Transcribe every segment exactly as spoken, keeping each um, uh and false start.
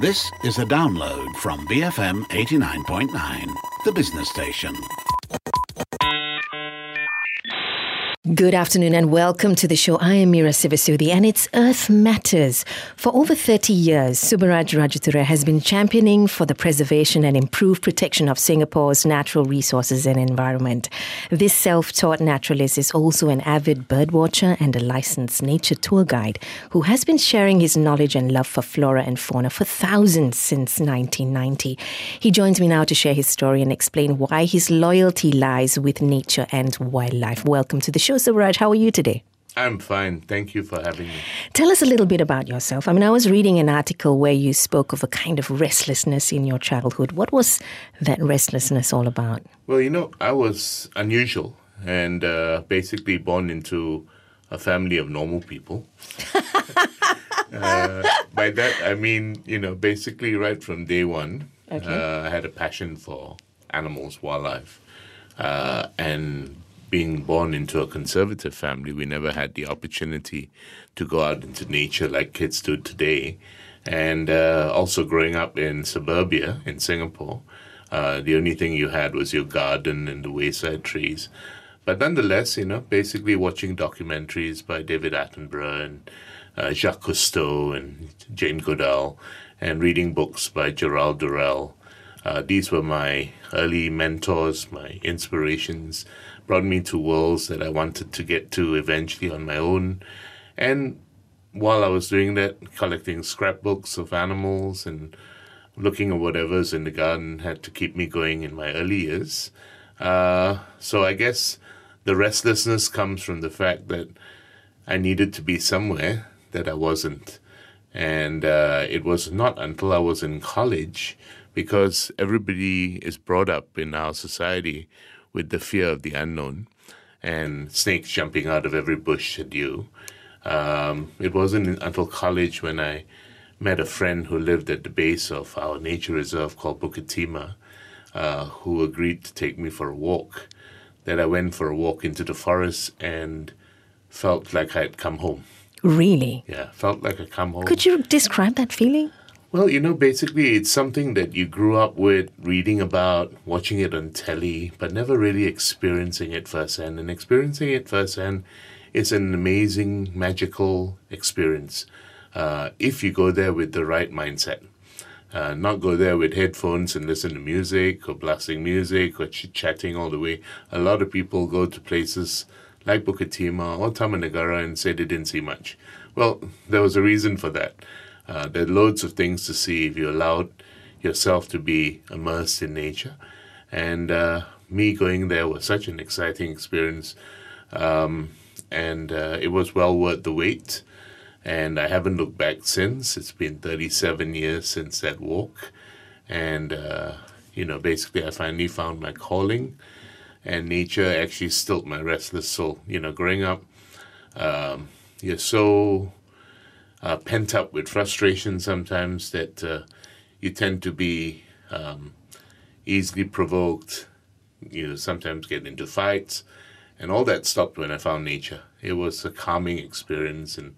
This is a download from B F M eighty-nine point nine, the business station. Good afternoon and welcome to the show. I am Mira Sivasudi and it's Earth Matters. For over thirty years, Subbaraj Rajathura has been championing for the preservation and improved protection of Singapore's natural resources and environment. This self-taught naturalist is also an avid birdwatcher and a licensed nature tour guide who has been sharing his knowledge and love for flora and fauna for thousands since nineteen ninety. He joins me now to share his story and explain why his loyalty lies with nature and wildlife. Welcome to the show, Subbaraj. How are you today? I'm fine. Thank you for having me. Tell us a little bit about yourself. I mean, I was reading an article where you spoke of a kind of restlessness in your childhood. What was that restlessness all about? Well, you know, I was unusual and uh, basically born into a family of normal people. uh, by that, I mean, you know, basically right from day one, okay. uh, I had a passion for animals, wildlife, uh, and being born into a conservative family, we never had the opportunity to go out into nature like kids do today. And uh, also growing up in suburbia in Singapore, uh, the only thing you had was your garden and the wayside trees. But nonetheless, you know, basically watching documentaries by David Attenborough and uh, Jacques Cousteau and Jane Goodall and reading books by Gerald Durrell. Uh, these were my early mentors, my inspirations, brought me to worlds that I wanted to get to eventually on my own. And while I was doing that, collecting scrapbooks of animals and looking at whatever's in the garden had to keep me going in my early years. Uh, so I guess the restlessness comes from the fact that I needed to be somewhere that I wasn't. And uh, it was not until I was in college, because everybody is brought up in our society with the fear of the unknown and snakes jumping out of every bush at you. Um, it wasn't until college when I met a friend who lived at the base of our nature reserve called Bukit Timah, uh, who agreed to take me for a walk, that I went for a walk into the forest and felt like I had come home. Really? Yeah, felt like I'd come home. Could you describe that feeling? Well, you know, basically it's something that you grew up with, reading about, watching it on telly, but never really experiencing it firsthand. And experiencing it firsthand is an amazing, magical experience uh, if you go there with the right mindset. Uh, not go there with headphones and listen to music or blasting music or chit-chatting all the way. A lot of people go to places like Bukit Timah or Taman Negara and say they didn't see much. Well, there was a reason for that. Uh, there are loads of things to see if you allowed yourself to be immersed in nature. And uh, me going there was such an exciting experience. Um, and uh, it was well worth the wait. And I haven't looked back since. It's been thirty-seven years since that walk. And, uh, you know, basically I finally found my calling. And nature actually stilled my restless soul. You know, growing up, um, you're so Uh, pent up with frustration sometimes that uh, you tend to be um, easily provoked, you know, sometimes get into fights, and all that stopped when I found nature. It was a calming experience, and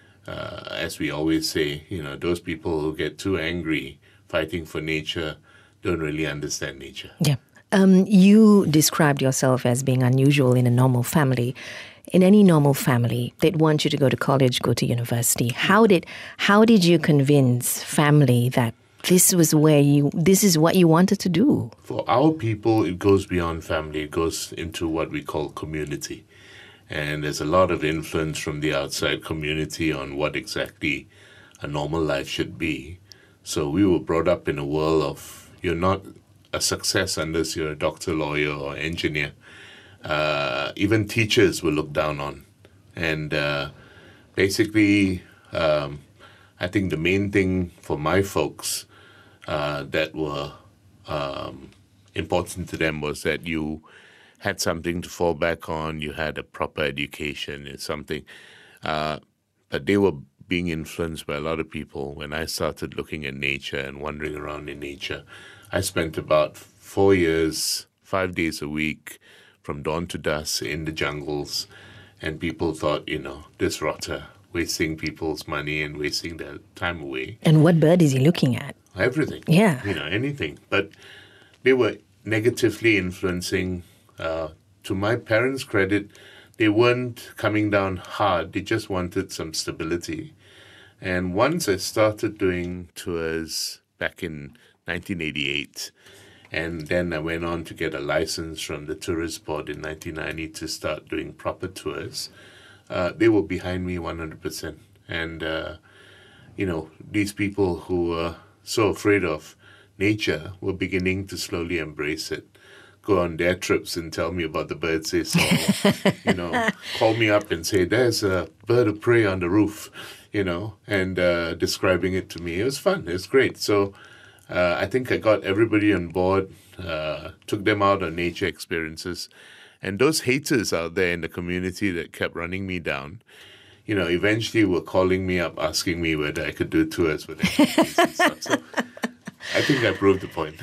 uh, as we always say, you know, those people who get too angry fighting for nature don't really understand nature. Yeah. Um, you described yourself as being unusual in a normal family. In any normal family, they'd want you to go to college, go to university. How did how did you convince family that this was where you this is what you wanted to do? For our people, it goes beyond family. It goes into what we call community. And there's a lot of influence from the outside community on what exactly a normal life should be. So we were brought up in a world of you're not a success unless you're a doctor, lawyer, or engineer. Uh, even teachers were looked down on. And uh, basically, um, I think the main thing for my folks uh, that were um, important to them was that you had something to fall back on, you had a proper education, it's something. Uh, but they were being influenced by a lot of people. When I started looking at nature and wandering around in nature, I spent about four years, five days a week, from dawn to dusk in the jungles, and people thought, you know, this rotter wasting people's money and wasting their time away. And what bird is he looking at? Everything. Yeah. You know, anything. But they were negatively influencing. Uh, to my parents' credit, they weren't coming down hard. They just wanted some stability. And once I started doing tours back in nineteen eighty-eight, and then I went on to get a license from the Tourist Board in nineteen ninety to start doing proper tours, uh, they were behind me one hundred percent. And, uh, you know, these people who were so afraid of nature were beginning to slowly embrace it, go on their trips and tell me about the birds they saw, you know, call me up and say, there's a bird of prey on the roof, you know, and uh, describing it to me. It was fun. It was great. So uh, I think I got everybody on board, uh, took them out on nature experiences. And those haters out there in the community that kept running me down, you know, eventually were calling me up, asking me whether I could do tours with them. And stuff. So I think I proved the point.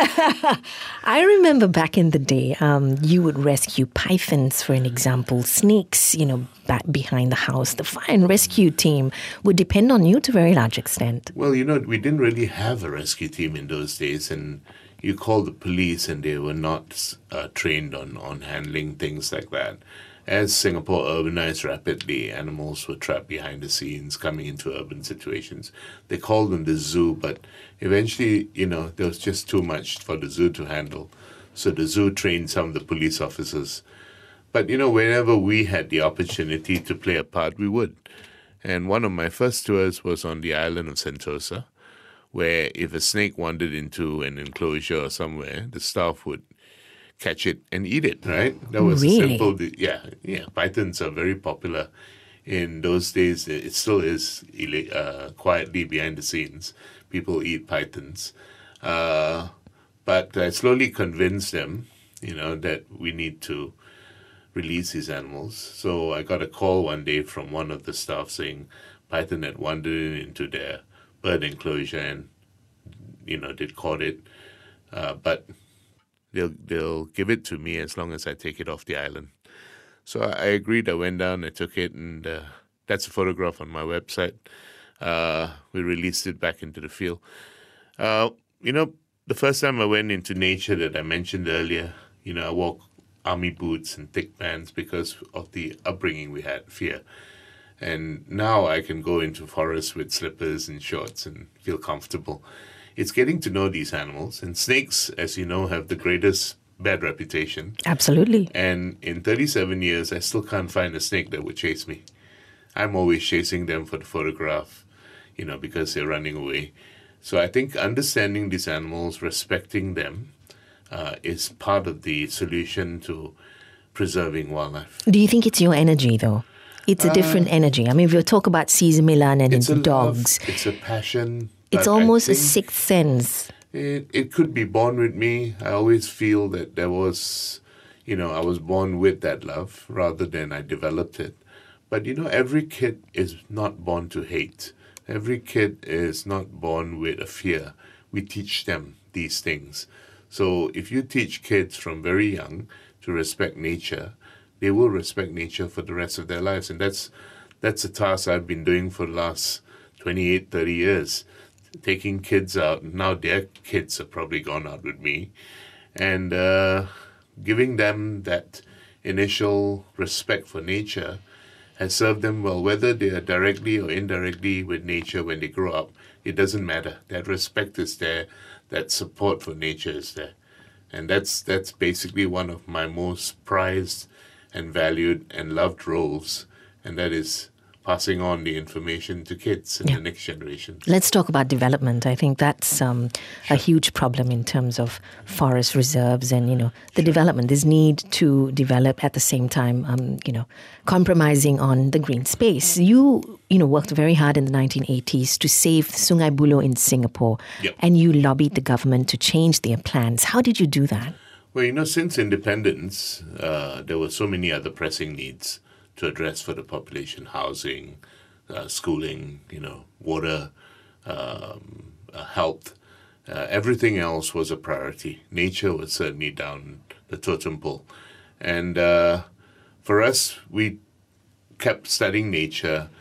I remember back in the day, um, you would rescue pythons, for an example, snakes, you know, back behind the house. The fire and rescue team would depend on you to a very large extent. Well, you know, we didn't really have a rescue team in those days, and you called the police and they were not uh, trained on, on handling things like that. As Singapore urbanized rapidly, animals were trapped behind the scenes, coming into urban situations. They called them the zoo, but eventually, you know, there was just too much for the zoo to handle. So the zoo trained some of the police officers. But, you know, whenever we had the opportunity to play a part, we would. And one of my first tours was on the island of Sentosa, where if a snake wandered into an enclosure or somewhere, the staff would catch it and eat it, right? That was Really? a simple, yeah, yeah. Pythons are very popular in those days. It still is uh, quietly behind the scenes. People eat pythons. Uh, but I slowly convinced them, you know, that we need to release these animals. So I got a call one day from one of the staff saying python had wandered into their bird enclosure and, you know, they'd caught it. Uh, but They'll they'll give it to me as long as I take it off the island. So I agreed. I went down, I took it, and uh, that's a photograph on my website. Uh, we released it back into the field. Uh, you know, the first time I went into nature that I mentioned earlier, you know, I wore army boots and thick pants because of the upbringing we had, fear. And now I can go into forests with slippers and shorts and feel comfortable. It's getting to know these animals. And snakes, as you know, have the greatest bad reputation. Absolutely. And in thirty-seven years, I still can't find a snake that would chase me. I'm always chasing them for the photograph, you know, because they're running away. So I think understanding these animals, respecting them, uh, is part of the solution to preserving wildlife. Do you think it's your energy, though? It's a uh, different energy. I mean, if you talk about Cesar Millan and his dogs. Love, it's a passion. It's almost a sixth sense. It, it could be born with me. I always feel that there was, you know, I was born with that love rather than I developed it. But, you know, every kid is not born to hate. Every kid is not born with a fear. We teach them these things. So if you teach kids from very young to respect nature, they will respect nature for the rest of their lives. And that's that's a task I've been doing for the last twenty-eight, thirty years. Taking kids out. Now their kids have probably gone out with me. And uh, giving them that initial respect for nature has served them well. Whether they are directly or indirectly with nature when they grow up, it doesn't matter. That respect is there. That support for nature is there. And that's that's basically one of my most prized and valued and loved roles. And that is passing on the information to kids and yeah. the next generation. Let's talk about development. I think that's um, sure. a huge problem in terms of forest reserves and, you know, the sure. development. This need to develop at the same time, um, you know, compromising on the green space. You, you know, worked very hard in the nineteen eighties to save Sungai Buloh in Singapore. Yep. And you lobbied the government to change their plans. How did you do that? Well, you know, since independence, uh, there were so many other pressing needs to address for the population: housing, uh, schooling, you know, water, um, uh, health. Uh, everything else was a priority. Nature was certainly down the totem pole. And uh, for us, we kept studying nature,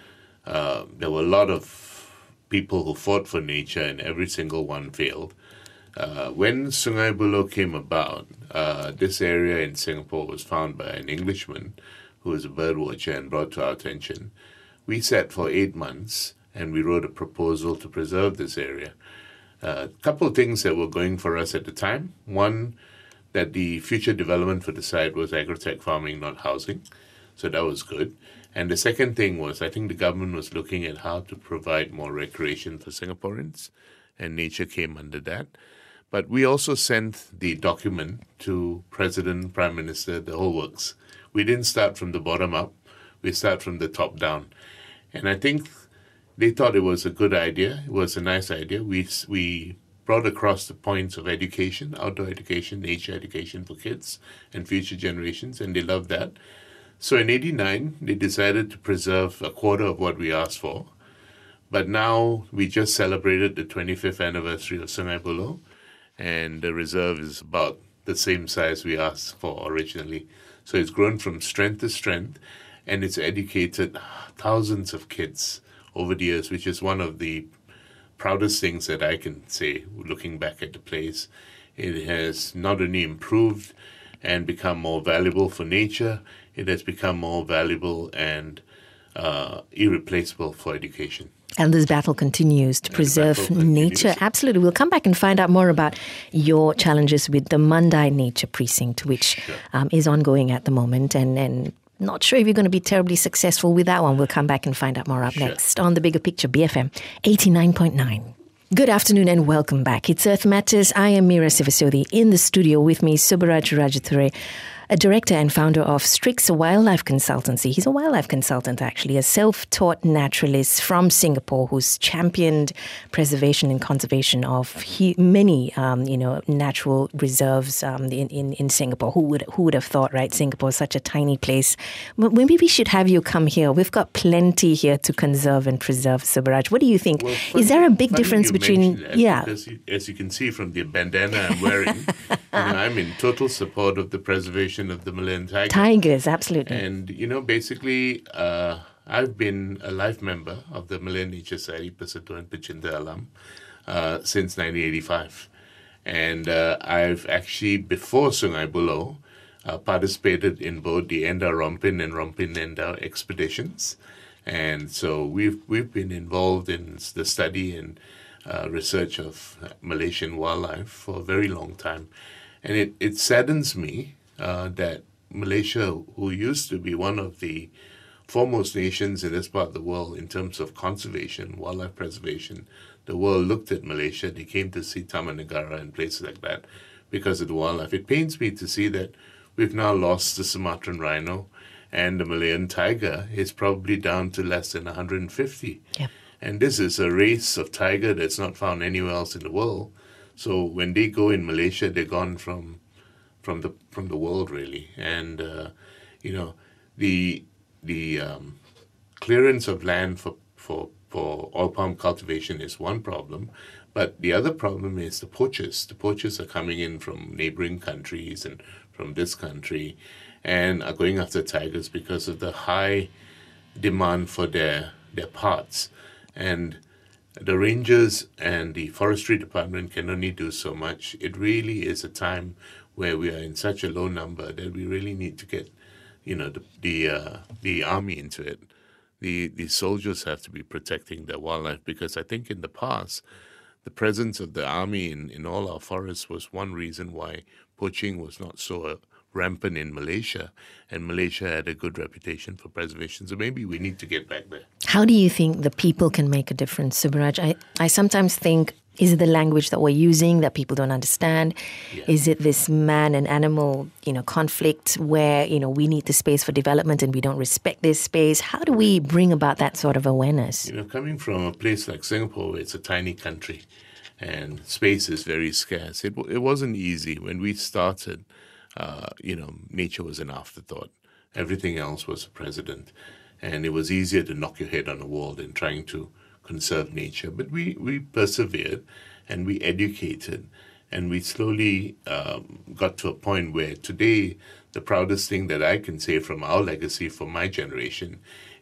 uh, there were a lot of people who fought for nature, and every single one failed. Uh, when Sungai Buloh came about, uh, this area in Singapore was found by an Englishman who was a bird watcher and brought to our attention. We sat for eight months and we wrote a proposal to preserve this area. A uh, couple of things that were going for us at the time. One, that the future development for the site was agrotech farming, not housing. So that was good. And the second thing was, I think the government was looking at how to provide more recreation for Singaporeans, and nature came under that. But we also sent the document to President, Prime Minister, the whole works. We didn't start from the bottom up. We start from the top down. And I think they thought it was a good idea. It was a nice idea. We we brought across the points of education, outdoor education, nature education for kids and future generations, and they loved that. So in eighty-nine, they decided to preserve a quarter of what we asked for. But now we just celebrated the twenty-fifth anniversary of Sungai Buloh, and the reserve is about the same size we asked for originally. So it's grown from strength to strength, and it's educated thousands of kids over the years, which is one of the proudest things that I can say, looking back at the place. It has not only improved and become more valuable for nature, it has become more valuable and uh, irreplaceable for education. And this battle continues to preserve nature. Absolutely. We'll come back and find out more about your challenges with the Mandai Nature Precinct, which sure. um, is ongoing at the moment. And, and not sure if you're going to be terribly successful with that one. We'll come back and find out more up sure. next on The Bigger Picture, B F M eighty-nine point nine. Good afternoon and welcome back. It's Earth Matters. I am Meera Sivasodi. In the studio with me, Subbaraj Rajathore, a director and founder of Strix Wildlife Consultancy. He's a wildlife consultant, actually, a self-taught naturalist from Singapore who's championed preservation and conservation of he, many, um, you know, natural reserves um, in, in, in Singapore. Who would who would have thought, right? Singapore is such a tiny place. But maybe we should have you come here. We've got plenty here to conserve and preserve, Subbaraj. What do you think? Well, funny, is there a big difference between... That, yeah. Because you, as you can see from the bandana I'm wearing, you know, I'm in total support of the preservation of the Malayan tiger. Tigers, absolutely. And, you know, basically, uh, I've been a life member of the Malayan Nature Society, Persatuan Pecinta Alam, uh, since nineteen eighty-five. And uh, I've actually, before Sungai Buloh, uh, participated in both the Endau Rompin and Rompin Endau expeditions. And so we've we've been involved in the study and uh, research of Malaysian wildlife for a very long time. And it, it saddens me Uh, that Malaysia, who used to be one of the foremost nations in this part of the world in terms of conservation, wildlife preservation, the world looked at Malaysia. They came to see Taman Negara and places like that because of the wildlife. It pains me to see that we've now lost the Sumatran rhino, and the Malayan tiger is probably down to less than one hundred fifty. Yep. And this is a race of tiger that's not found anywhere else in the world. So when they go in Malaysia, they're gone from from the from the world, really. And uh, you know, the the um, clearance of land for, for for oil palm cultivation is one problem, but the other problem is the poachers. The poachers are coming in from neighboring countries and from this country, and are going after tigers because of the high demand for their their parts. And the rangers and the forestry department can only do so much. It really is a time where we are in such a low number that we really need to get, you know, the the, uh, the army into it. The the soldiers have to be protecting their wildlife, because I think in the past, the presence of the army in, in all our forests was one reason why poaching was not so uh, rampant in Malaysia, and Malaysia had a good reputation for preservation. So maybe we need to get back there. How do you think the people can make a difference, Subbaraj? I, I sometimes think, is it the language that we're using that people don't understand? Yeah. Is it this man and animal, you know, conflict where, you know, we need the space for development and we don't respect this space? How do we bring about that sort of awareness? You know, coming from a place like Singapore, it's a tiny country and space is very scarce. It, it wasn't easy. When we started, uh, you know, nature was an afterthought. Everything else was a precedent. And it was easier to knock your head on the wall than trying to conserve nature. But we, we persevered and we educated, and we slowly um, got to a point where today the proudest thing that I can say from our legacy for my generation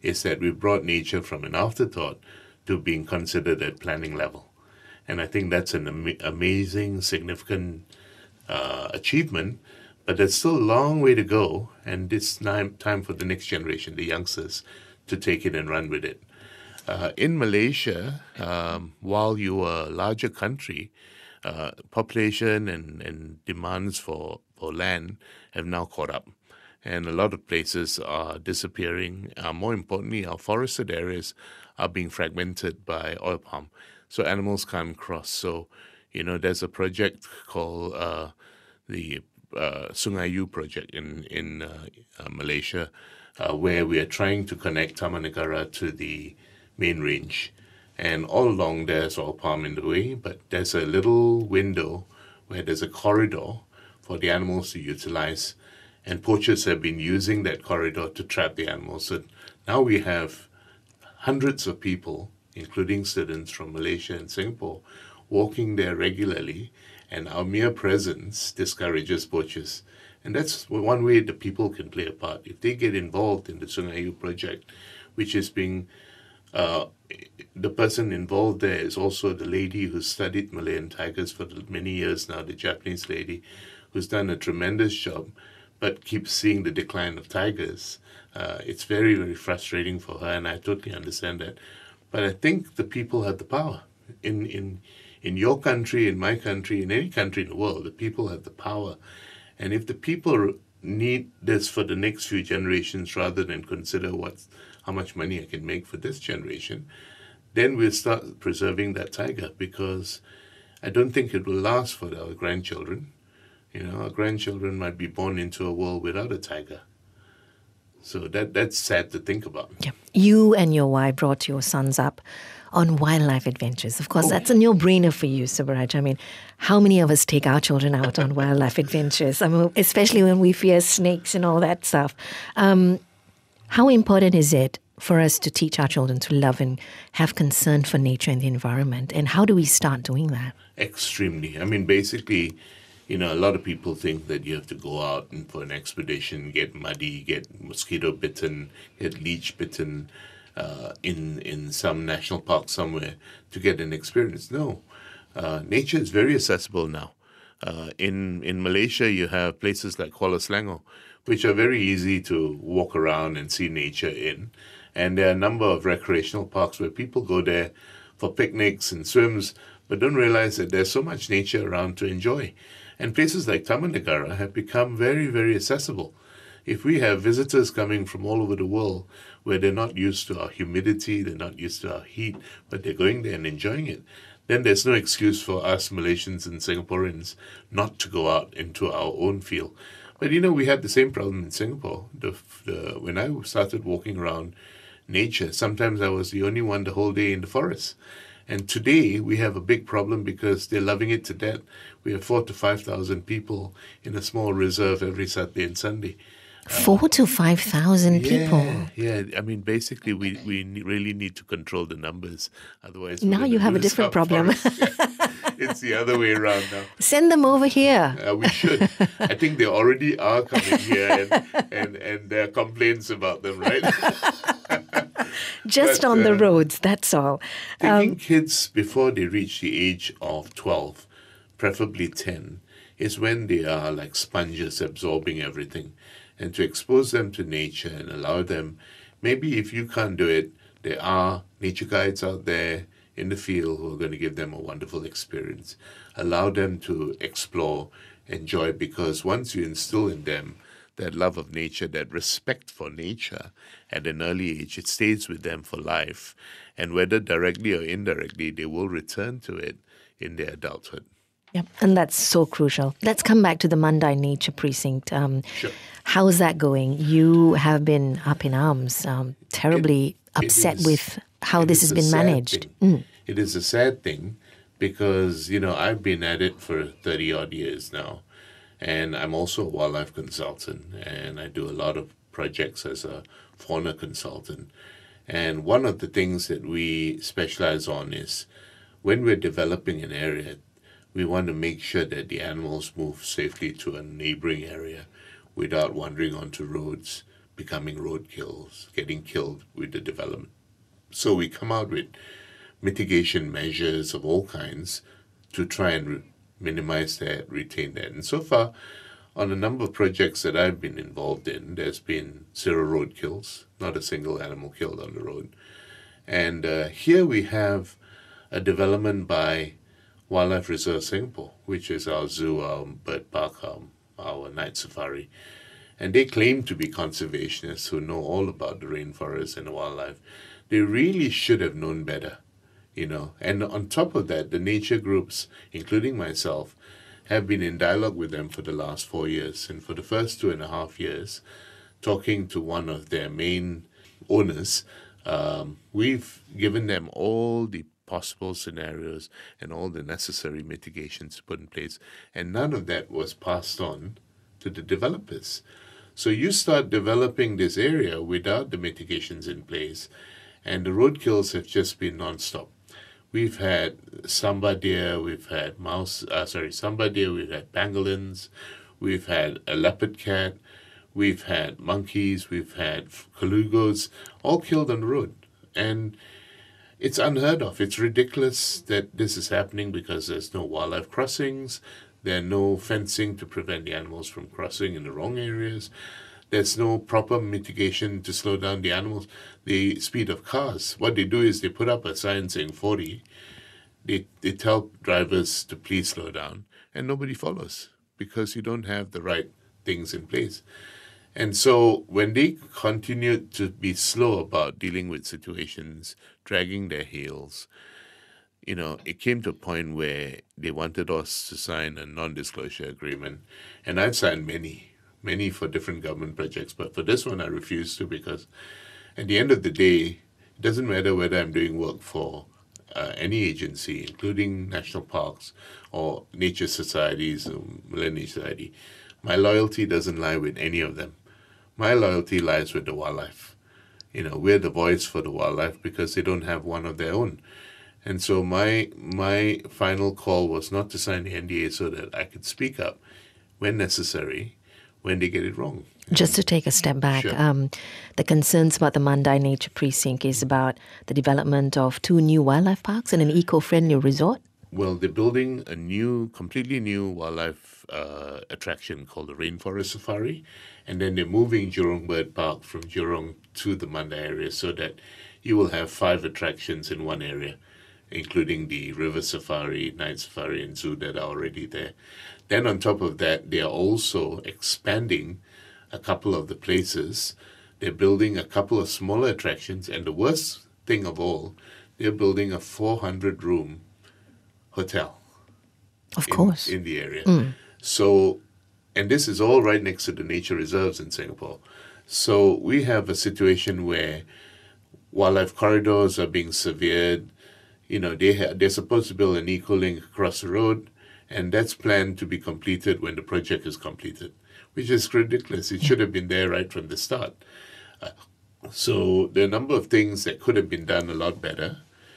is that we brought nature from an afterthought to being considered at planning level. And I think that's an am- amazing, significant uh, achievement, but there's still a long way to go, and it's time, time for the next generation, the youngsters, to take it and run with it. Uh, in Malaysia, um, while you are a larger country, uh, population and, and demands for, for land have now caught up. And a lot of places are disappearing. Uh, more importantly, our forested areas are being fragmented by oil palm. So animals can't cross. So, you know, there's a project called uh, the uh, Sungai project in, in uh, uh, Malaysia, uh, where we are trying to connect Taman Negara to the main range. And all along there's oil palm in the way, but there's a little window where there's a corridor for the animals to utilize. And poachers have been using that corridor to trap the animals. So now we have hundreds of people, including students from Malaysia and Singapore, walking there regularly, and our mere presence discourages poachers. And that's one way the people can play a part. If they get involved in the Sungai project, which is being, uh, the person involved there is also the lady who studied Malayan tigers for many years now, the Japanese lady, who's done a tremendous job, but keeps seeing the decline of tigers. Uh, it's very, very frustrating for her, and I totally understand that. But I think the people have the power. In in in your country, in my country, in any country in the world, the people have the power. And if the people need this for the next few generations rather than consider what's, how much money I can make for this generation, then we'll start preserving that tiger, because I don't think it will last for our grandchildren. You know, our grandchildren might be born into a world without a tiger. So that that's sad to think about. Yeah. You and your wife brought your sons up on wildlife adventures. Of course, oh. that's a no-brainer for you, Subbaraj. I mean, how many of us take our children out on wildlife adventures? I mean, especially when we fear snakes and all that stuff. Um, how important is it for us to teach our children to love and have concern for nature and the environment? And how do we start doing that? Extremely. I mean, basically, you know, a lot of people think that you have to go out and for an expedition, get muddy, get mosquito bitten, get leech bitten uh, in in some national park somewhere to get an experience. No, uh, nature is very accessible now. Uh, in in Malaysia, you have places like Kuala Selangor, which are very easy to walk around and see nature in, and there are a number of recreational parks where people go there for picnics and swims, but don't realize that there's so much nature around to enjoy. And places like Taman Negara have become very, very accessible. If we have visitors coming from all over the world where they're not used to our humidity, they're not used to our heat, but they're going there and enjoying it, then there's no excuse for us Malaysians and Singaporeans not to go out into our own field. But, you know, we had the same problem in Singapore. The, the, when I started walking around nature, sometimes I was the only one the whole day in the forest. And today we have a big problem because they're loving it to death. We have four to five thousand people in a small reserve every Saturday and Sunday. Four uh, to five thousand yeah, people. Yeah, I mean, basically, we we really need to control the numbers. Otherwise, now you have a different problem. It's the other way around now. Send them over here. Uh, we should. I think they already are coming here, and and, and there are complaints about them, right? Just but, on uh, the roads, that's all. Taking um, kids before they reach the age of twelve, preferably ten, is when they are like sponges absorbing everything. And to expose them to nature and allow them, maybe if you can't do it, there are nature guides out there in the field who are going to give them a wonderful experience. Allow them to explore, enjoy, because once you instill in them that love of nature, that respect for nature at an early age, it stays with them for life. And whether directly or indirectly, they will return to it in their adulthood. Yep, and that's so crucial. Let's come back to the Mandai Nature Precinct. Um, sure. How's that going? You have been up in arms, um, terribly it, upset it is, with how this has been managed. Mm. It is a sad thing because, you know, I've been at it for thirty-odd years now. And I'm also a wildlife consultant, and I do a lot of projects as a fauna consultant. And one of the things that we specialize on is when we're developing an area, we want to make sure that the animals move safely to a neighboring area without wandering onto roads, becoming roadkills, getting killed with the development. So we come out with mitigation measures of all kinds to try and re- minimize that, retain that. And so far, on a number of projects that I've been involved in, there's been zero road kills, not a single animal killed on the road. And uh, here we have a development by Wildlife Reserve Singapore, which is our zoo, our bird park, our, our night safari. And they claim to be conservationists who know all about the rainforest and the wildlife. They really should have known better, you know. And on top of that, the nature groups, including myself, have been in dialogue with them for the last four years. And for the first two and a half years, talking to one of their main owners, um, we've given them all the possible scenarios and all the necessary mitigations to put in place. And none of that was passed on to the developers. So you start developing this area without the mitigations in place, and the roadkills have just been nonstop. We've had samba deer, we've had mouse, uh, sorry, samba deer, we've had pangolins, we've had a leopard cat, we've had monkeys, we've had colugos, all killed on the road. And it's unheard of. It's ridiculous that this is happening because there's no wildlife crossings, there's no fencing to prevent the animals from crossing in the wrong areas. There's no proper mitigation to slow down the animals, the speed of cars. What they do is they put up a sign saying forty. They, they tell drivers to please slow down, and nobody follows because you don't have the right things in place. And so when they continued to be slow about dealing with situations, dragging their heels, you know, it came to a point where they wanted us to sign a non-disclosure agreement. And I've signed many, many for different government projects. But for this one, I refused to, because at the end of the day, it doesn't matter whether I'm doing work for uh, any agency, including national parks or nature societies or Millennium Society. My loyalty doesn't lie with any of them. My loyalty lies with the wildlife. You know, we're the voice for the wildlife because they don't have one of their own. And so my my final call was not to sign the N D A so that I could speak up when necessary, when they get it wrong. Just to take a step back, Sure. um, the concerns about the Mandai Nature Precinct is about the development of two new wildlife parks and an eco-friendly resort. Well, they're building a new, completely new wildlife uh, attraction called the Rainforest Safari. And then they're moving Jurong Bird Park from Jurong to the Mandai area so that you will have five attractions in one area, including the River Safari, Night Safari, and Zoo that are already there. Then on top of that, they are also expanding a couple of the places. They're building a couple of smaller attractions. And the worst thing of all, they're building a four hundred room hotel. Of in, course. in the area. Mm. So, and this is all right next to the nature reserves in Singapore. So we have a situation where wildlife corridors are being severed. You know, they ha- they're supposed to build an eco-link across the road, and that's planned to be completed when the project is completed, which is ridiculous. It should have been there right from the start. Uh, so there are a number of things that could have been done a lot better.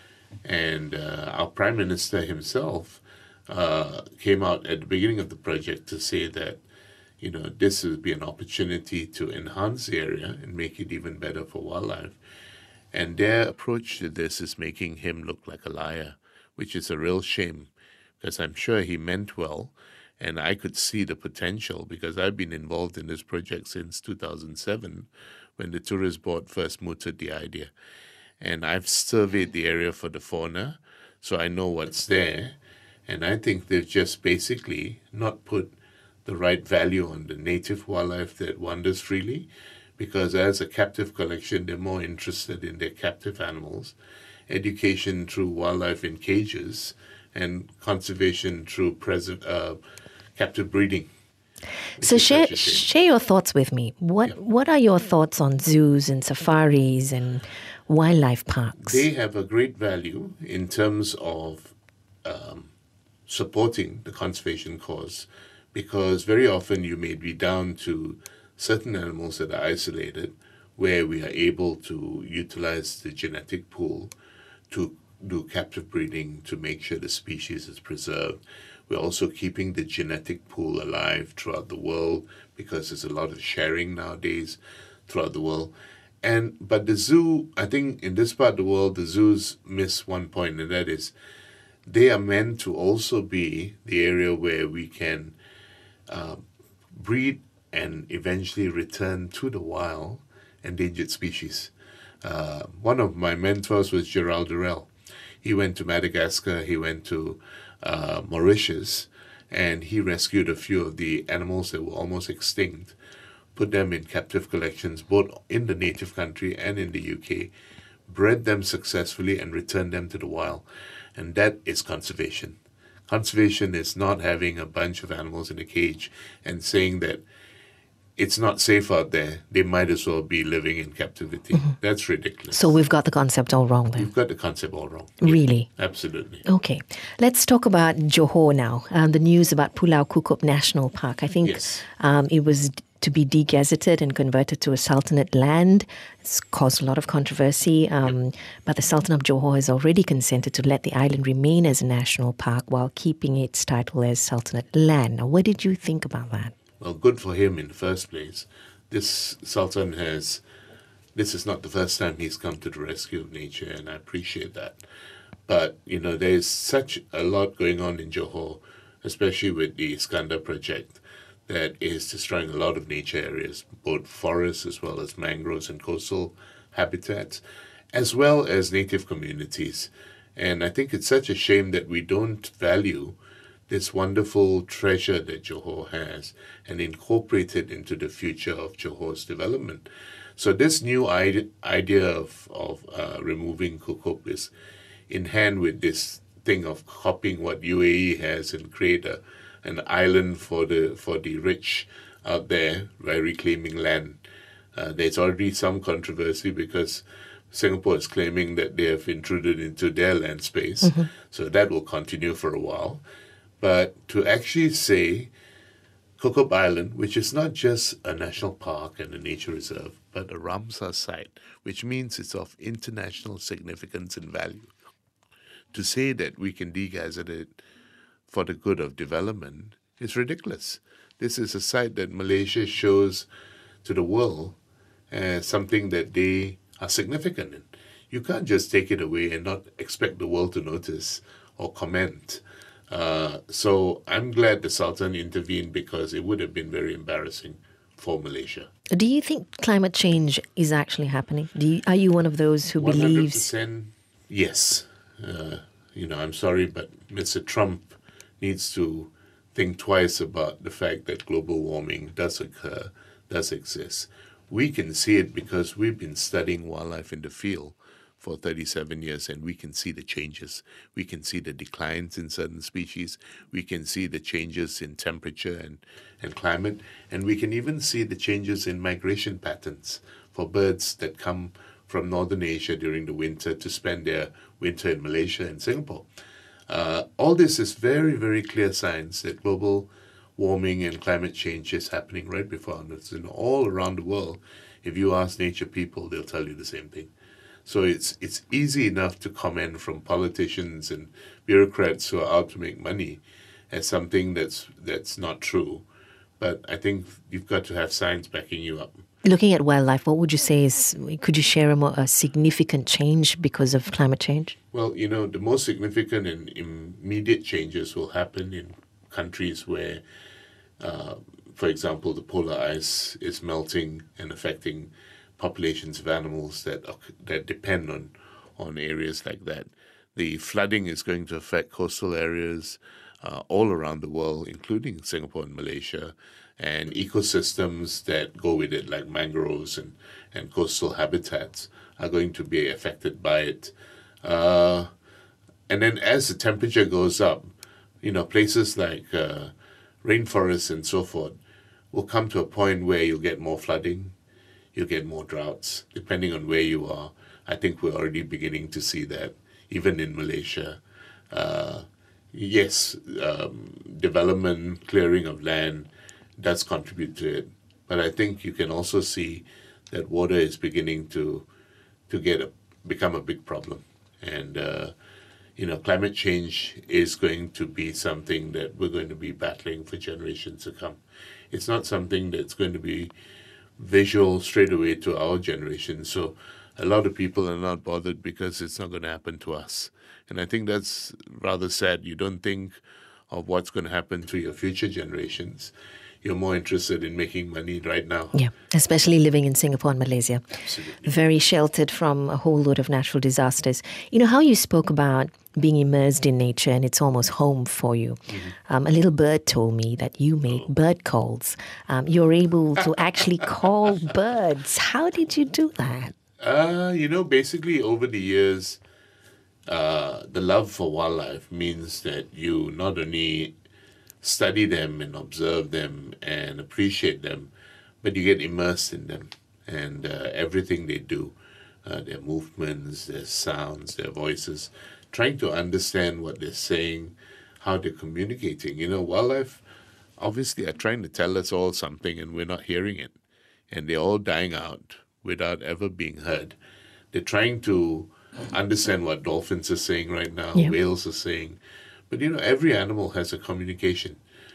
And uh, our Prime Minister himself uh, came out at the beginning of the project to say that, you know, this would be an opportunity to enhance the area and make it even better for wildlife. And their approach to this is making him look like a liar, which is a real shame, because I'm sure he meant well, and I could see the potential because I've been involved in this project since two thousand seven when the Tourist Board first mooted the idea. And I've surveyed the area for the fauna, so I know what's there. And I think they've just basically not put the right value on the native wildlife that wanders freely, because as a captive collection, they're more interested in their captive animals, education through wildlife in cages, and conservation through pres- uh, captive breeding. So share share your thoughts with me. What Yeah. what are your thoughts on zoos and safaris and wildlife parks? They have a great value in terms of um, supporting the conservation cause, because very often you may be down to certain animals that are isolated where we are able to utilize the genetic pool to do captive breeding to make sure the species is preserved. We're also keeping the genetic pool alive throughout the world because there's a lot of sharing nowadays. throughout the world. And but the zoo, I think in this part of the world, the zoos miss one point, and that is they are meant to also be the area where we can uh, breed and eventually return to the wild endangered species. Uh, one of my mentors was Gerald Durrell. He went to Madagascar, he went to uh, Mauritius, and he rescued a few of the animals that were almost extinct, put them in captive collections, both in the native country and in the U K, bred them successfully and returned them to the wild. And that is conservation. Conservation is not having a bunch of animals in a cage and saying that it's not safe out there, they might as well be living in captivity. Mm-hmm. That's ridiculous. So we've got the concept all wrong then. We've got the concept all wrong. Really? Yeah, absolutely. Okay. Let's talk about Johor now. Um, the news about Pulau Kukup National Park. I think yes. um, it was to be degazetted and converted to a sultanate land. It's caused a lot of controversy, um, yep. but the Sultan of Johor has already consented to let the island remain as a national park while keeping its title as sultanate land. Now, what did you think about that? Well, good for him in the first place. This Sultan has, this is not the first time he's come to the rescue of nature, and I appreciate that. But, you know, there's such a lot going on in Johor, especially with the Iskandar project, that is destroying a lot of nature areas, both forests as well as mangroves and coastal habitats, as well as native communities. And I think it's such a shame that we don't value this wonderful treasure that Johor has and incorporate it into the future of Johor's development. So this new ide- idea of, of uh, removing Kukup is in hand with this thing of copying what U A E has and create a, an island for the for the rich out there by reclaiming land. Uh, there's already some controversy because Singapore is claiming that they have intruded into their land space. Mm-hmm. So that will continue for a while. But to actually say Kukup Island, which is not just a national park and a nature reserve, but a Ramsar site, which means it's of international significance and value. To say that we can degazette it for the good of development is ridiculous. This is a site that Malaysia shows to the world as something that they are significant in. You can't just take it away and not expect the world to notice or comment. Uh, so I'm glad the Sultan intervened because it would have been very embarrassing for Malaysia. Do you think climate change is actually happening? Do you, are you one of those who one hundred percent believes? Yes. Uh, you know, I'm sorry, but Mister Trump needs to think twice about the fact that global warming does occur, does exist. We can see it because we've been studying wildlife in the field for thirty-seven years, and we can see the changes. We can see the declines in certain species. We can see the changes in temperature and, and climate. And we can even see the changes in migration patterns for birds that come from Northern Asia during the winter to spend their winter in Malaysia and Singapore. Uh, all this is very, very clear signs that global warming and climate change is happening right before us. And all around the world, if you ask nature people, they'll tell you the same thing. So it's it's easy enough to comment from politicians and bureaucrats who are out to make money as something that's that's not true. But I think you've got to have science backing you up. Looking at wildlife, what would you say is, could you share a, more, a significant change because of climate change? Well, you know, the most significant and immediate changes will happen in countries where, uh, for example, the polar ice is melting and affecting populations of animals that that depend on, on areas like that. The flooding is going to affect coastal areas uh, all around the world, including Singapore and Malaysia, and ecosystems that go with it, like mangroves and, and coastal habitats, are going to be affected by it. Uh, and then as the temperature goes up, you know, places like uh, rainforests and so forth will come to a point where you'll get more flooding, you'll get more droughts, depending on where you are. I think we're already beginning to see that, even in Malaysia. Uh, yes, um, development, clearing of land does contribute to it, but I think you can also see that water is beginning to to get a, become a big problem. And, uh, you know, climate change is going to be something that we're going to be battling for generations to come. It's not something that's going to be visual straight away to our generation. So a lot of people are not bothered because it's not going to happen to us. And I think that's rather sad. You don't think of what's going to happen to your future generations. You're more interested in making money right now. Yeah, especially living in Singapore and Malaysia. Absolutely. Very sheltered from a whole load of natural disasters. You know, how you spoke about being immersed in nature and it's almost home for you. Mm-hmm. Um, a little bird told me that you make oh. bird calls. Um, you're able to actually call birds. How did you do that? Uh, you know, basically over the years, uh, the love for wildlife means that you not only study them and observe them and appreciate them, but you get immersed in them and uh, everything they do, uh, their movements, their sounds, their voices, trying to understand what they're saying, how they're communicating. You know, wildlife obviously are trying to tell us all something and we're not hearing it. And they're all dying out without ever being heard. They're trying to understand what dolphins are saying right now, yeah. whales are saying. But, you know, every animal has a communication.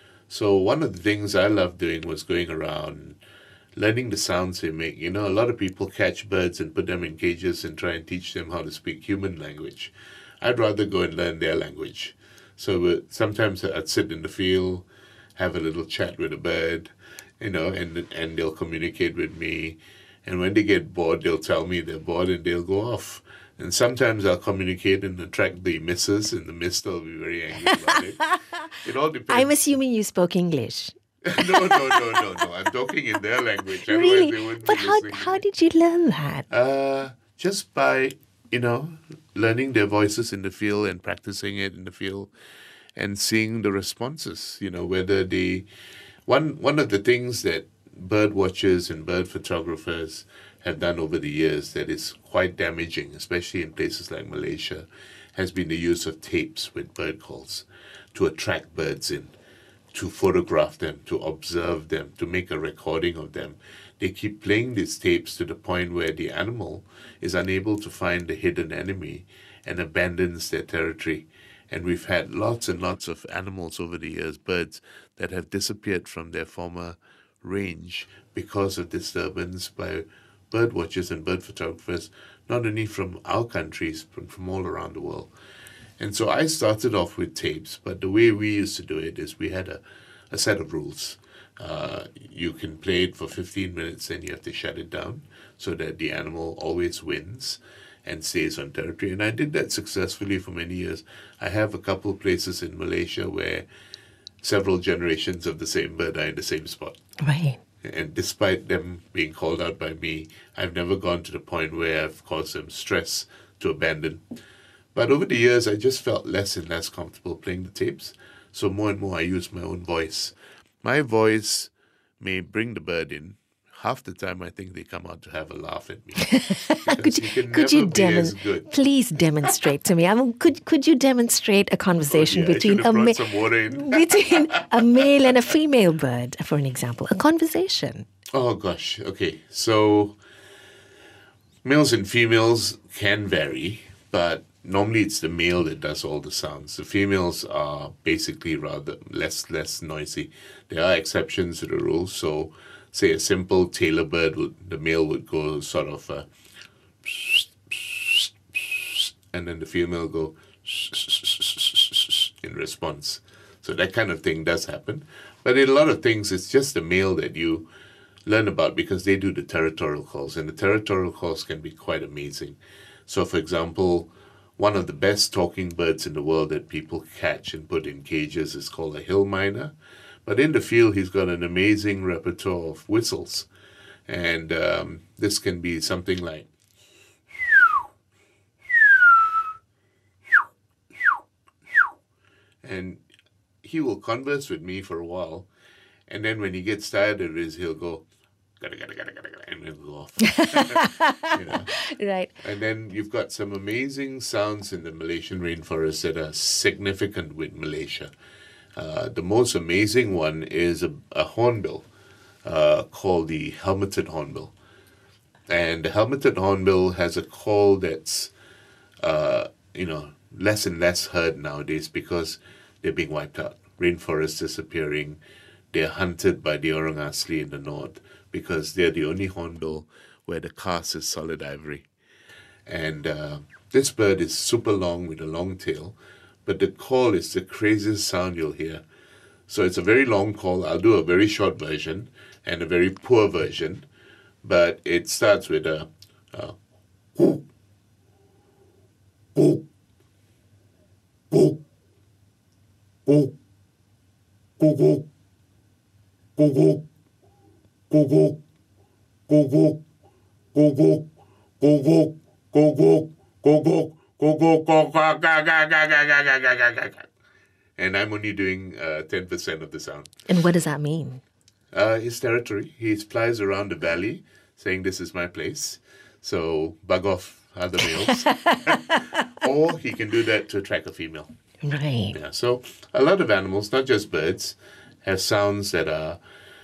So one of the things I loved doing was going around, learning the sounds they make. You know, a lot of people catch birds and put them in cages and try and teach them how to speak human language. I'd rather go and learn their language. So uh, sometimes I'd sit in the field, have a little chat with a bird, you know, and and they'll communicate with me. And when they get bored, they'll tell me they're bored and they'll go off. And sometimes I'll communicate and attract the missus, and the mister will be very angry about it. It all depends. I'm assuming you spoke English. no, no, no, no, no. I'm talking in their language. Otherwise really? They wouldn't but be how listening how to me. did you learn that? Uh, just by, you know, learning their voices in the field and practicing it in the field and seeing the responses, you know, whether they... One, one of the things that bird watchers and bird photographers have done over the years that is quite damaging, especially in places like Malaysia, has been the use of tapes with bird calls to attract birds in, to photograph them, to observe them, to make a recording of them. They keep playing these tapes to the point where the animal is unable to find the hidden enemy and abandons their territory. And we've had lots and lots of animals over the years, birds, that have disappeared from their former range because of disturbance by bird watchers and bird photographers, not only from our countries, but from all around the world. And so I started off with tapes, but the way we used to do it is we had a, a set of rules. Uh, you can play it for fifteen minutes, then you have to shut it down so that the animal always wins and stays on territory. And I did that successfully for many years. I have a couple places in Malaysia where several generations of the same bird are in the same spot. Right. And despite them being called out by me, I've never gone to the point where I've caused them stress to abandon. But over the years, I just felt less and less comfortable playing the tapes. So more and more, I use my own voice. My voice may bring the bird in. Half the time, I think they come out to have a laugh at me. could you, you could you demonstrate? Please demonstrate to me. I mean, could could you demonstrate a conversation oh, yeah, between a ma- some water in. between a male and a female bird, for an example, a conversation? Oh gosh, okay. So males and females can vary, but normally it's the male that does all the sounds. The females are basically rather less less noisy. There are exceptions to the rule. So, say a simple tailor bird, would, the male would go sort of, uh, and then the female go in response. So that kind of thing does happen. But in a lot of things, it's just the male that you learn about because they do the territorial calls, and the territorial calls can be quite amazing. So, for example, one of the best talking birds in the world that people catch and put in cages is called a hill miner. But in the field, he's got an amazing repertoire of whistles. And um, this can be something like... And he will converse with me for a while. And then when he gets tired of it, he'll go... Gada, gada, gada, gada, gada, and it'll go off. You know? Right. And then you've got some amazing sounds in the Malaysian rainforest that are significant with Malaysia. Uh, the most amazing one is a, a hornbill uh, called the helmeted hornbill. And the helmeted hornbill has a call that's, uh, you know, less and less heard nowadays because they're being wiped out. Rainforests disappearing, they're hunted by the orang asli in the north because they're the only hornbill where the cast is solid ivory. And uh, this bird is super long with a long tail, but the call is the craziest sound you'll hear. So it's a very long call. I'll do a very short version and a very poor version, but it starts with a uh, whoo, whoo, whoo, whoo, whoo, whoo. Go go, go go, go go, go go, go go, go go, go go, go go, go go, ga ga ga ga ga ga ga ga ga. And I'm only doing uh, ten percent of the sound. And what does that mean? Uh, his territory. He flies around the valley, saying, "This is my place." So bug off, other males. Or he can do that to attract a female. Right. Yeah. So a lot of animals, not just birds, have sounds that are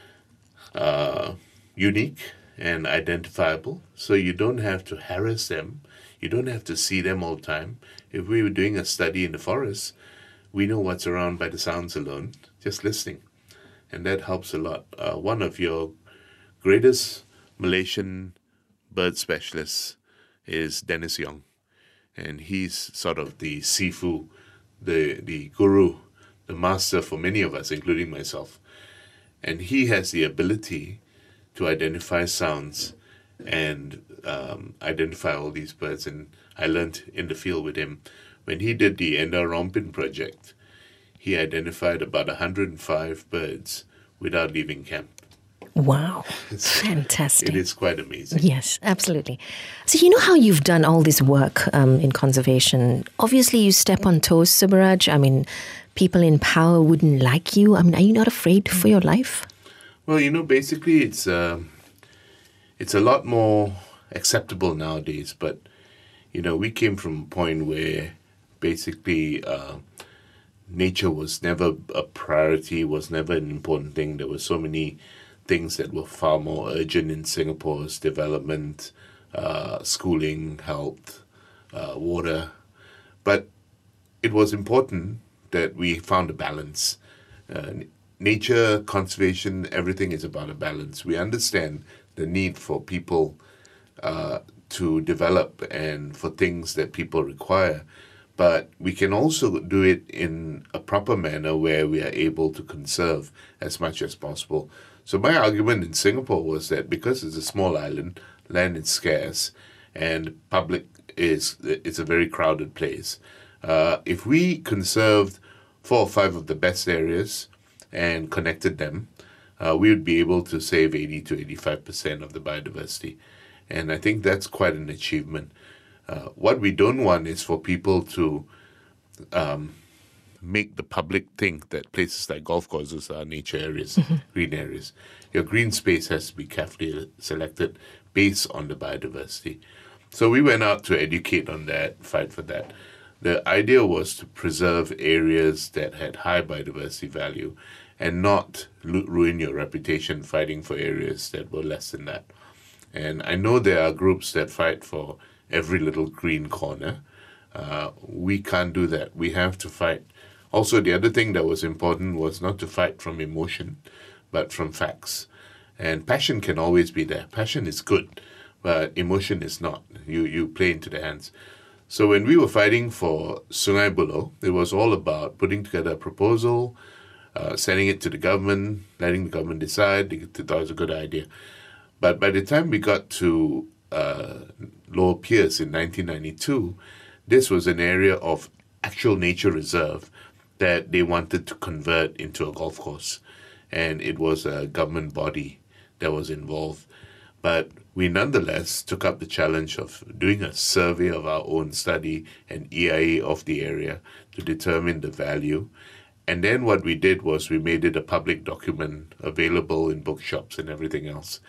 uh, unique and identifiable. So you don't have to harass them. You don't have to see them all the time. If we were doing a study in the forest, we know what's around by the sounds alone, just listening. And that helps a lot. Uh, one of your greatest Malaysian bird specialists is Dennis Yong. And he's sort of the Sifu, the, the guru, the master for many of us, including myself. And he has the ability to identify sounds and um, identify all these birds. And I learned in the field with him. When he did the Endar Rompin project, he identified about one hundred five birds without leaving camp. Wow. So fantastic. It is quite amazing. Yes, absolutely. So you know how you've done all this work um, in conservation. Obviously, you step on toes, Subaraj. I mean, people in power wouldn't like you. I mean, are you not afraid for your life? Well, you know, basically it's uh, it's a lot more acceptable nowadays. But, you know, we came from a point where basically uh, nature was never a priority, was never an important thing. There were so many things that were far more urgent in Singapore's development, uh, schooling, health, uh, water. But it was important that we found a balance. Uh, nature, conservation, everything is about a balance. We understand the need for people uh, to develop and for things that people require. But we can also do it in a proper manner where we are able to conserve as much as possible. So my argument in Singapore was that because it's a small island, land is scarce, and public is it's a very crowded place. Uh, if we conserved four or five of the best areas and connected them, uh, we would be able to save eighty to eighty-five percent of the biodiversity. And I think that's quite an achievement. Uh, what we don't want is for people to um, make the public think that places like golf courses are nature areas, mm-hmm. green areas. Your green space has to be carefully selected based on the biodiversity. So we went out to educate on that, fight for that. The idea was to preserve areas that had high biodiversity value and not lu- ruin your reputation fighting for areas that were less than that. And I know there are groups that fight for every little green corner. Uh, we can't do that. We have to fight. Also, the other thing that was important was not to fight from emotion, but from facts. And passion can always be there. Passion is good, but emotion is not. You you play into the hands. So when we were fighting for Sungai Buloh, it was all about putting together a proposal, uh, sending it to the government, letting the government decide. They thought it was a good idea. But by the time we got to uh, Lower Pierce in nineteen ninety-two, this was an area of actual nature reserve that they wanted to convert into a golf course. And it was a government body that was involved. But we nonetheless took up the challenge of doing a survey of our own study and E I A of the area to determine the value. And then what we did was we made it a public document available in bookshops and everything else.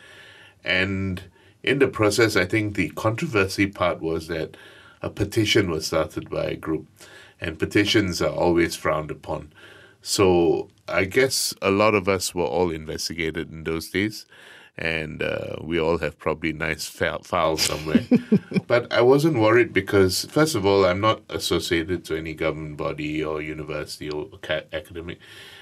And in the process, I think the controversy part was that a petition was started by a group, and petitions are always frowned upon. So I guess a lot of us were all investigated in those days, and uh, we all have probably nice files somewhere. But I wasn't worried because, first of all, I'm not associated to any government body or university or academic.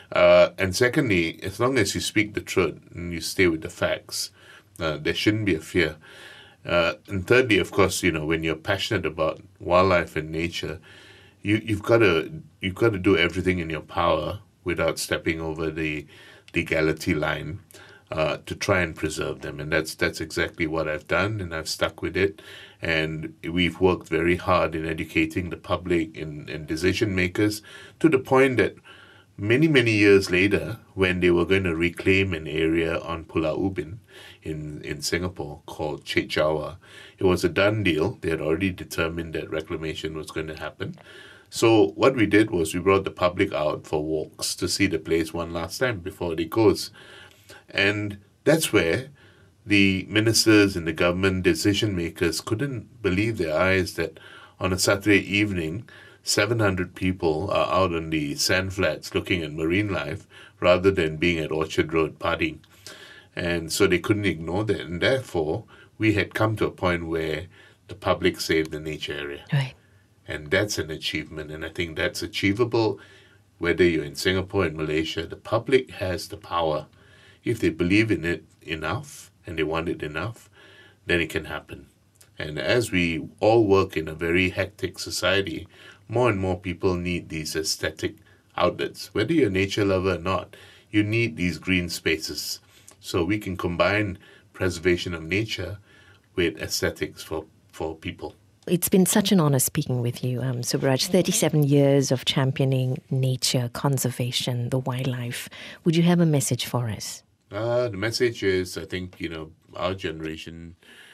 Uh, and secondly, as long as you speak the truth and you stay with the facts, uh, there shouldn't be a fear. Uh, and thirdly, of course, you know, when you're passionate about wildlife and nature, you, you've got to you've got to do everything in your power without stepping over the legality line uh, to try and preserve them. And that's that's exactly what I've done, and I've stuck with it. And we've worked very hard in educating the public and, and decision makers to the point that many, many years later, when they were going to reclaim an area on Pulau Ubin in, in Singapore called Chek Jawa, it was a done deal. They had already determined that reclamation was going to happen. So what we did was we brought the public out for walks to see the place one last time before they goes. And that's where the ministers and the government decision makers couldn't believe their eyes that on a Saturday evening, seven hundred people are out on the sand flats looking at marine life rather than being at Orchard Road partying. And so they couldn't ignore that. And therefore, we had come to a point where the public saved the nature area. Right. And that's an achievement. And I think that's achievable whether you're in Singapore and Malaysia. The public has the power. If they believe in it enough and they want it enough, then it can happen. And as we all work in a very hectic society, more and more people need these aesthetic outlets. Whether you're a nature lover or not, you need these green spaces. So we can combine preservation of nature with aesthetics for, for people. It's been such an honor speaking with you, um, Subbaraj. thirty-seven years of championing nature, conservation, the wildlife. Would you have a message for us? Uh, the message is, I think, you know, our generation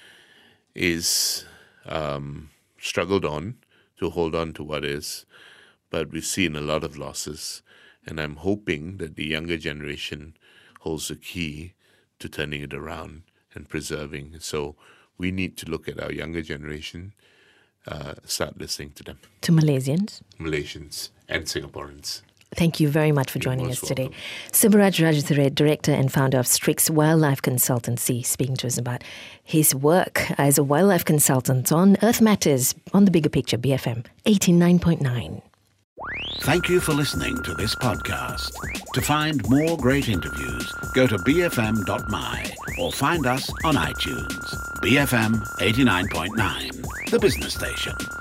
is um, struggled on to hold on to what is, but we've seen a lot of losses, and I'm hoping that the younger generation holds the key to turning it around and preserving. So we need to look at our younger generation, uh, start listening to them. To Malaysians? Malaysians and Singaporeans. Thank you very much for You're joining most us today. welcome. Subbaraj Rajathore, Director and Founder of Strix Wildlife Consultancy, speaking to us about his work as a wildlife consultant on Earth Matters on the Bigger Picture, B F M eighty-nine point nine. Thank you for listening to this podcast. To find more great interviews, go to b f m dot m y or find us on iTunes. B F M eighty-nine point nine, the business station.